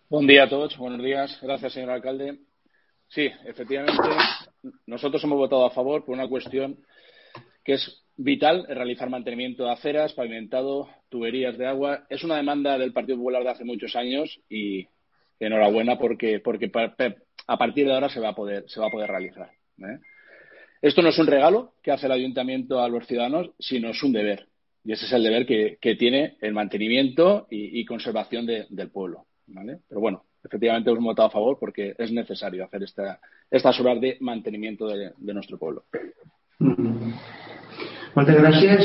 Buen día a todos, buenos días. Gracias, señor alcalde. Sí, efectivamente, nosotros hemos votado a favor por una cuestión que es vital, realizar mantenimiento de aceras, pavimentado, tuberías de agua. Es una demanda del Partido Popular de hace muchos años y enhorabuena porque a partir de ahora se va a poder realizar, ¿eh? Esto no es un regalo que hace el ayuntamiento a los ciudadanos, sino es un deber. Y ese es el deber que tiene el mantenimiento y conservación del pueblo, ¿vale? Pero bueno, efectivamente hemos votado a favor porque es necesario hacer estas obras de mantenimiento de nuestro pueblo. Moltes gràcies.